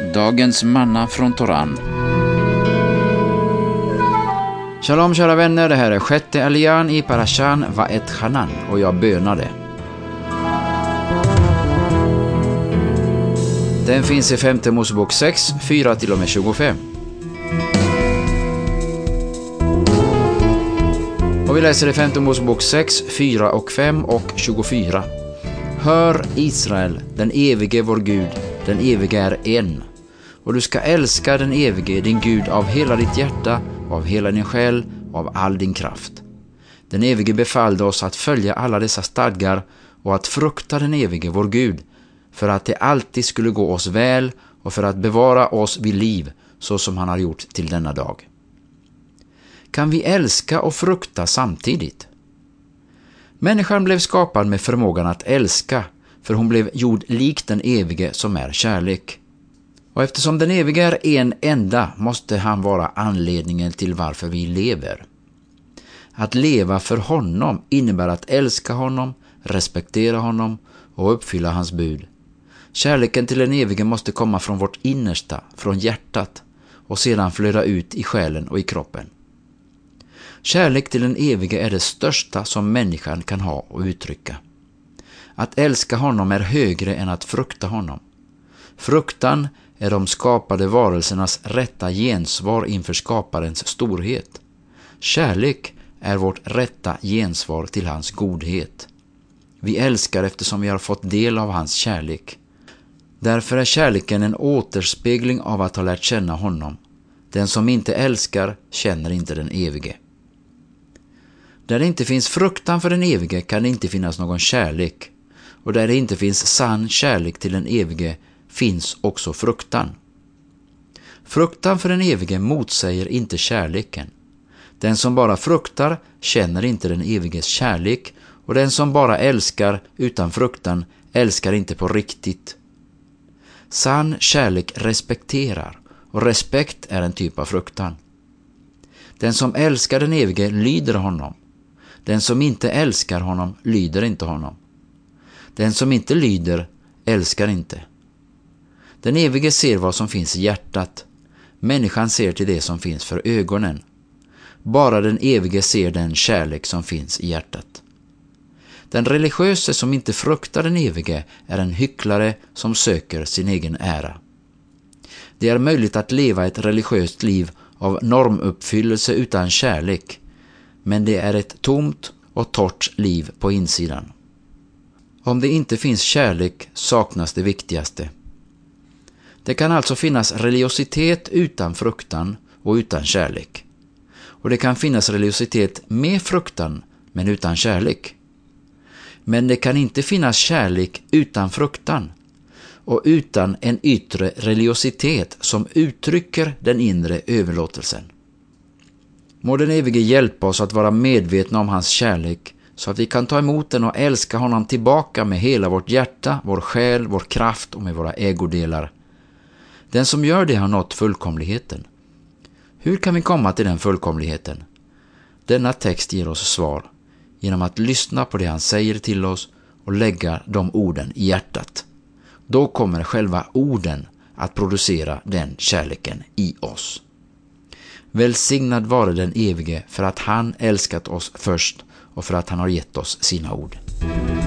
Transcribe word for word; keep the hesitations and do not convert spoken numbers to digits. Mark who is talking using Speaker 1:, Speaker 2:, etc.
Speaker 1: Dagens manna från Toran. Shalom kära vänner, det här är sjätte alian i Parashan Va'et Hanan och jag bönade. Den finns i femte Mosebok sex, fyra till och med tjugofem. Och vi läser i femte Mosebok sex, fyra och fem och tjugofyra. Hör Israel, den evige vår Gud, den evige är en. Och du ska älska den evige, din Gud, av hela ditt hjärta, av hela din själ, av all din kraft. Den evige befallde oss att följa alla dessa stadgar och att frukta den evige vår Gud, för att det alltid skulle gå oss väl och för att bevara oss vid liv, så som han har gjort till denna dag. Kan vi älska och frukta samtidigt? Människan blev skapad med förmågan att älska, för hon blev gjord lik den evige som är kärlek. Och eftersom den evige är en enda måste han vara anledningen till varför vi lever. Att leva för honom innebär att älska honom, respektera honom och uppfylla hans bud. Kärleken till den evige måste komma från vårt innersta, från hjärtat, och sedan flöda ut i själen och i kroppen. Kärlek till den evige är det största som människan kan ha och uttrycka. Att älska honom är högre än att frukta honom. Fruktan är de skapade varelsernas rätta gensvar inför skaparens storhet. Kärlek är vårt rätta gensvar till hans godhet. Vi älskar eftersom vi har fått del av hans kärlek. Därför är kärleken en återspegling av att ha lärt känna honom. Den som inte älskar känner inte den evige. Där det inte finns fruktan för den evige kan det inte finnas någon kärlek. Och där det inte finns sann kärlek till den evige finns också fruktan. Fruktan för den evige motsäger inte kärleken. Den som bara fruktar känner inte den eviges kärlek, och den som bara älskar utan fruktan älskar inte på riktigt. Sann kärlek respekterar, och respekt är en typ av fruktan. Den som älskar den evige lyder honom. Den som inte älskar honom lyder inte honom. Den som inte lyder älskar inte. Den evige ser vad som finns i hjärtat. Människan ser till det som finns för ögonen. Bara den evige ser den kärlek som finns i hjärtat. Den religiöse som inte fruktar den evige är en hycklare som söker sin egen ära. Det är möjligt att leva ett religiöst liv av normuppfyllelse utan kärlek, men det är ett tomt och torrt liv på insidan. Om det inte finns kärlek saknas det viktigaste. Det kan alltså finnas religiositet utan fruktan och utan kärlek. Och det kan finnas religiositet med fruktan men utan kärlek. Men det kan inte finnas kärlek utan fruktan och utan en yttre religiositet som uttrycker den inre överlåtelsen. Må den evige hjälpa oss att vara medvetna om hans kärlek så att vi kan ta emot den och älska honom tillbaka med hela vårt hjärta, vår själ, vår kraft och med våra ägodelar. Den som gör det har nått fullkomligheten. Hur kan vi komma till den fullkomligheten? Denna text ger oss svar genom att lyssna på det han säger till oss och lägga de orden i hjärtat. Då kommer själva orden att producera den kärleken i oss. Välsignad vare den evige för att han älskat oss först och för att han har gett oss sina ord.